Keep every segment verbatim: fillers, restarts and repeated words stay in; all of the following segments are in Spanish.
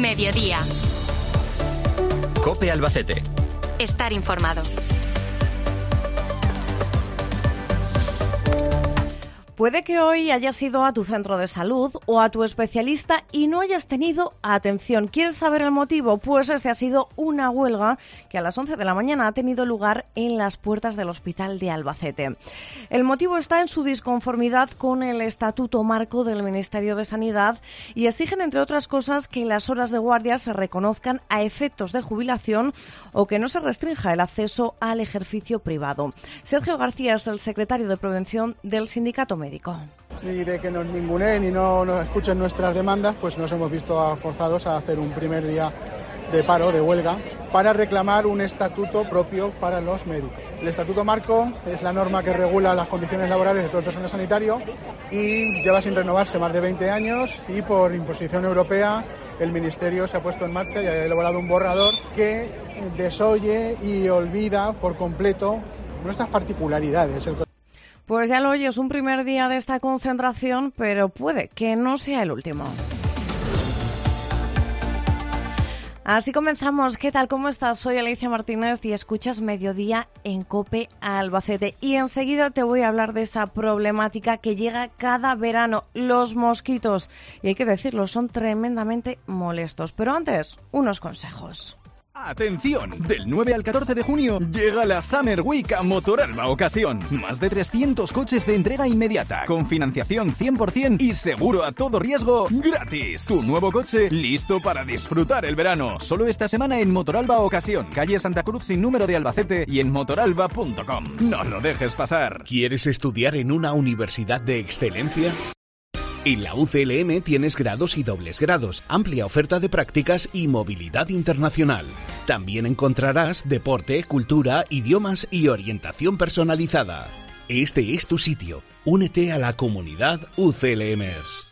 Mediodía. COPE Albacete. Estar informado. Puede que hoy hayas ido a tu centro de salud o a tu especialista y no hayas tenido atención. ¿Quieres saber el motivo? Pues este ha sido una huelga que a las once de la mañana ha tenido lugar en las puertas del Hospital de Albacete. El motivo está en su disconformidad con el Estatuto Marco del Ministerio de Sanidad y exigen, entre otras cosas, que las horas de guardia se reconozcan a efectos de jubilación o que no se restrinja el acceso al ejercicio privado. Sergio García es el secretario de Prevención del Sindicato Médico. Y de que nos ninguneen y no nos escuchen nuestras demandas, pues nos hemos visto forzados a hacer un primer día de paro, de huelga, para reclamar un estatuto propio para los médicos. El Estatuto Marco es la norma que regula las condiciones laborales de todo el personal sanitario y lleva sin renovarse más de veinte años y por imposición europea el Ministerio se ha puesto en marcha y ha elaborado un borrador que desoye y olvida por completo nuestras particularidades. El Pues ya lo oyes, un primer día de esta concentración, pero puede que no sea el último. Así comenzamos. ¿Qué tal? ¿Cómo estás? Soy Alicia Martínez y escuchas Mediodía en COPE Albacete. Y enseguida te voy a hablar de esa problemática que llega cada verano, los mosquitos. Y hay que decirlo, son tremendamente molestos. Pero antes, unos consejos. ¡Atención! Del nueve al catorce de junio llega la Summer Week a Motoralba Ocasión. Más de trescientos coches de entrega inmediata, con financiación cien por ciento y seguro a todo riesgo gratis. Tu nuevo coche listo para disfrutar el verano. Solo esta semana en Motoralba Ocasión, calle Santa Cruz sin número de Albacete y en motoralba punto com. No lo dejes pasar. ¿Quieres estudiar en una universidad de excelencia? En la U C L M tienes grados y dobles grados, amplia oferta de prácticas y movilidad internacional. También encontrarás deporte, cultura, idiomas y orientación personalizada. Este es tu sitio. Únete a la comunidad U C L Mers.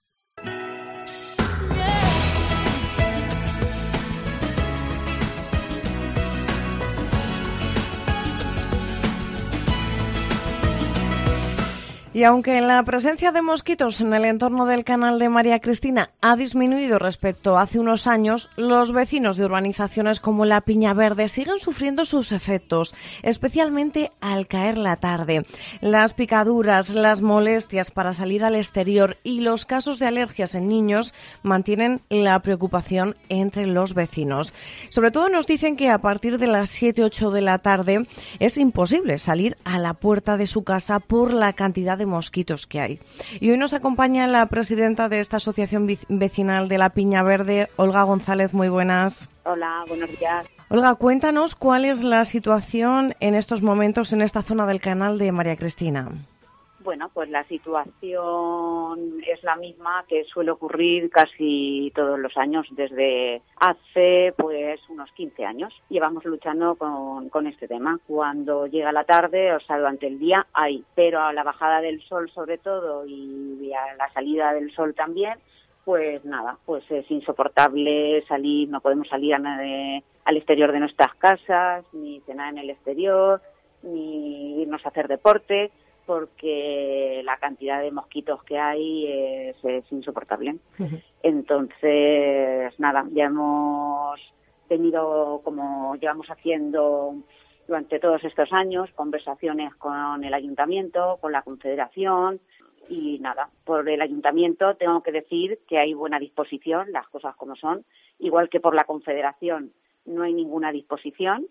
Y aunque la presencia de mosquitos en el entorno del canal de María Cristina ha disminuido respecto a hace unos años, los vecinos de urbanizaciones como La Piña Verde siguen sufriendo sus efectos, especialmente al caer la tarde. Las picaduras, las molestias para salir al exterior y los casos de alergias en niños mantienen la preocupación entre los vecinos. Sobre todo nos dicen que a partir de las siete u ocho de la tarde es imposible salir a la puerta de su casa por la cantidad de de mosquitos que hay. Y hoy nos acompaña la presidenta de esta asociación vecinal de La Piña Verde, Olga González. Muy buenas. Hola, buenos días. Olga, cuéntanos cuál es la situación en estos momentos en esta zona del canal de María Cristina. Bueno, pues la situación es la misma que suele ocurrir casi todos los años, desde hace pues unos quince años. Llevamos luchando con, con este tema. Cuando llega la tarde, o sea, durante el día hay, pero a la bajada del sol sobre todo y a la salida del sol también, pues nada, pues es insoportable salir, no podemos salir a, de, al exterior de nuestras casas, ni cenar en el exterior, ni irnos a hacer deporte, porque la cantidad de mosquitos que hay es, es insoportable. Uh-huh. Entonces, nada, ya hemos tenido, como llevamos haciendo durante todos estos años, conversaciones con el ayuntamiento, con la confederación, y nada, por el ayuntamiento tengo que decir que hay buena disposición, las cosas como son, igual que por la confederación no hay ninguna disposición.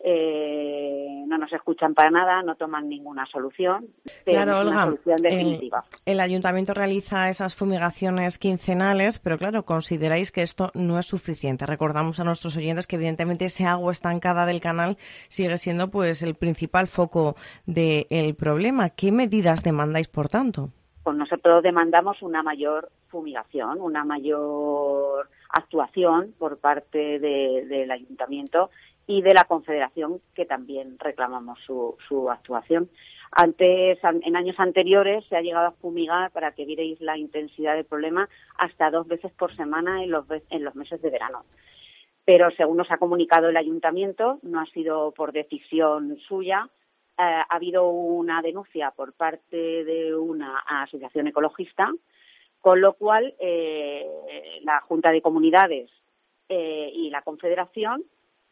Eh, no nos escuchan para nada, no toman ninguna solución, pero claro, es una Olga, solución definitiva. El, el ayuntamiento realiza esas fumigaciones quincenales, pero claro, consideráis que esto no es suficiente. Recordamos a nuestros oyentes que evidentemente ese agua estancada del canal sigue siendo pues el principal foco del problema. ¿Qué medidas demandáis, por tanto? Pues nosotros demandamos una mayor fumigación, una mayor actuación por parte de, del ayuntamiento y de la Confederación, que también reclamamos su, su actuación. Antes, en años anteriores, se ha llegado a fumigar, para que vierais la intensidad del problema, hasta dos veces por semana en los, en los meses de verano. Pero según nos ha comunicado el ayuntamiento, no ha sido por decisión suya, eh, ha habido una denuncia por parte de una asociación ecologista, con lo cual eh, la Junta de Comunidades eh, y la Confederación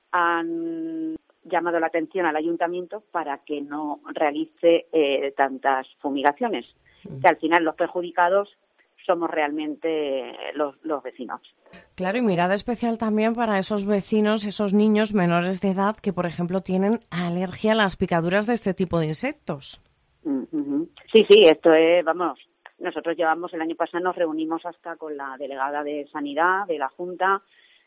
han llamado la atención al ayuntamiento para que no realice eh, tantas fumigaciones, que al final los perjudicados somos realmente los, los vecinos. Claro, y mirada especial también para esos vecinos, esos niños menores de edad que, por ejemplo, tienen alergia a las picaduras de este tipo de insectos. Uh-huh. Sí, sí, esto es, vamos, nosotros llevamos, el año pasado nos reunimos hasta con la delegada de Sanidad de la Junta,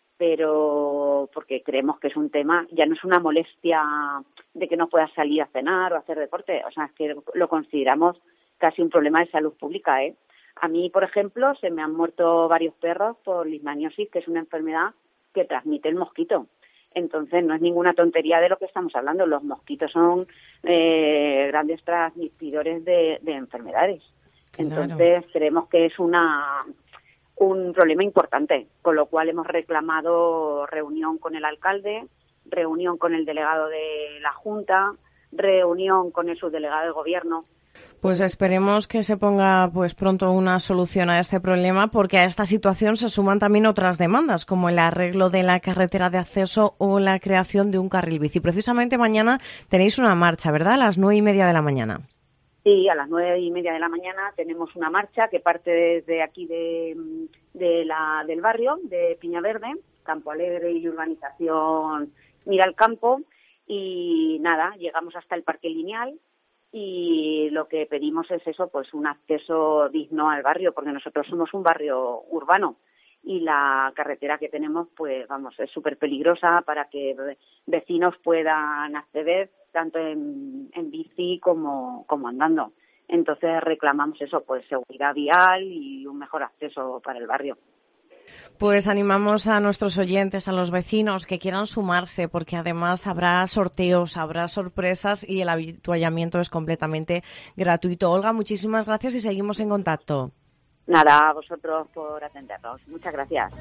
pero porque creemos que es un tema, ya no es una molestia de que no puedas salir a cenar o hacer deporte, o sea, es que lo consideramos casi un problema de salud pública, ¿eh? A mí, por ejemplo, se me han muerto varios perros por leishmaniosis, que es una enfermedad que transmite el mosquito. Entonces, no es ninguna tontería de lo que estamos hablando. Los mosquitos son eh, grandes transmitidores de, de enfermedades. Claro. Entonces, creemos que es una un problema importante, con lo cual hemos reclamado reunión con el alcalde, reunión con el delegado de la Junta, reunión con el subdelegado del Gobierno. Pues esperemos que se ponga pues pronto una solución a este problema, porque a esta situación se suman también otras demandas, como el arreglo de la carretera de acceso o la creación de un carril bici. Precisamente mañana tenéis una marcha, ¿verdad? A las nueve y media de la mañana. Sí, a las nueve y media de la mañana tenemos una marcha que parte desde aquí de, de la, del barrio, de Piñaverde, Campo Alegre y urbanización Mira al Campo, y nada, llegamos hasta el Parque Lineal. Y lo que pedimos es eso, pues un acceso digno al barrio, porque nosotros somos un barrio urbano y la carretera que tenemos, pues vamos, es súper peligrosa para que vecinos puedan acceder tanto en, en bici como, como andando. Entonces reclamamos eso, pues seguridad vial y un mejor acceso para el barrio. Pues animamos a nuestros oyentes, a los vecinos que quieran sumarse, porque además habrá sorteos, habrá sorpresas y el avituallamiento es completamente gratuito. Olga, muchísimas gracias y seguimos en contacto. Nada, a vosotros por atendernos. Muchas gracias.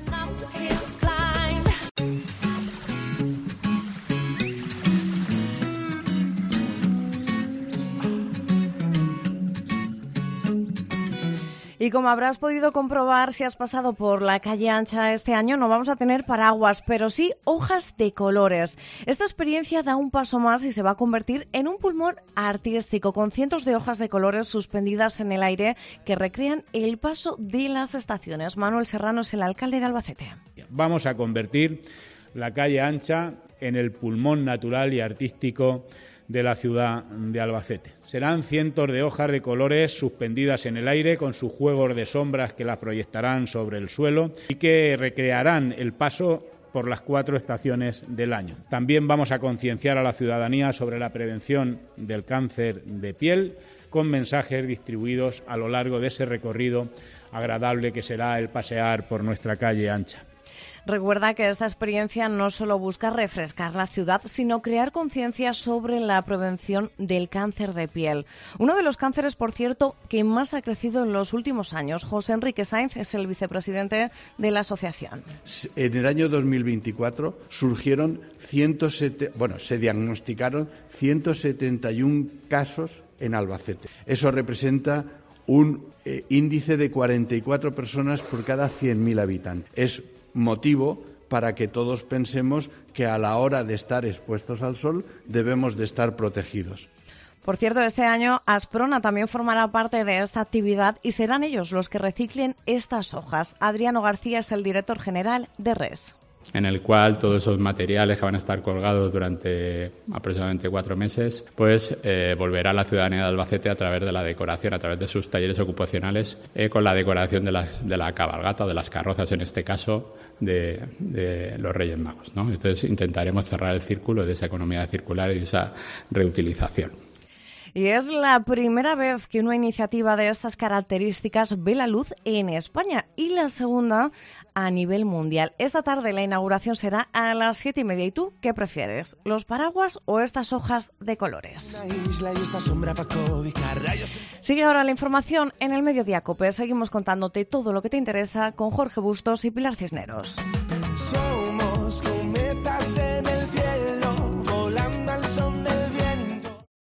Y como habrás podido comprobar si has pasado por la calle Ancha este año, no vamos a tener paraguas, pero sí hojas de colores. Esta experiencia da un paso más y se va a convertir en un pulmón artístico con cientos de hojas de colores suspendidas en el aire que recrean el paso de las estaciones. Manuel Serrano es el alcalde de Albacete. Vamos a convertir la calle Ancha en el pulmón natural y artístico de la ciudad de Albacete. Serán cientos de hojas de colores suspendidas en el aire con sus juegos de sombras que las proyectarán sobre el suelo y que recrearán el paso por las cuatro estaciones del año. También vamos a concienciar a la ciudadanía sobre la prevención del cáncer de piel con mensajes distribuidos a lo largo de ese recorrido agradable que será el pasear por nuestra calle Ancha. Recuerda que esta experiencia no solo busca refrescar la ciudad, sino crear conciencia sobre la prevención del cáncer de piel. Uno de los cánceres, por cierto, que más ha crecido en los últimos años. José Enrique Sainz es el vicepresidente de la asociación. En el año dos mil veinticuatro surgieron ciento siete, bueno, se diagnosticaron ciento setenta y uno casos en Albacete. Eso representa un eh, índice de cuarenta y cuatro personas por cada cien mil habitantes. Es motivo para que todos pensemos que a la hora de estar expuestos al sol debemos de estar protegidos. Por cierto, este año Asprona también formará parte de esta actividad y serán ellos los que reciclen estas hojas. Adriano García es el director general de R E S. En el cual todos esos materiales que van a estar colgados durante aproximadamente cuatro meses, pues eh, volverá a la ciudadanía de Albacete a través de la decoración, a través de sus talleres ocupacionales, eh, con la decoración de, las, de la cabalgata o de las carrozas, en este caso, de, de los Reyes Magos, ¿no? Entonces intentaremos cerrar el círculo de esa economía circular y de esa reutilización. Y es la primera vez que una iniciativa de estas características ve la luz en España y la segunda a nivel mundial. Esta tarde la inauguración será a las siete y media. ¿Y tú qué prefieres? ¿Los paraguas o estas hojas de colores? Sigue ahora la información en el Mediodía COPE. Seguimos contándote todo lo que te interesa con Jorge Bustos y Pilar Cisneros.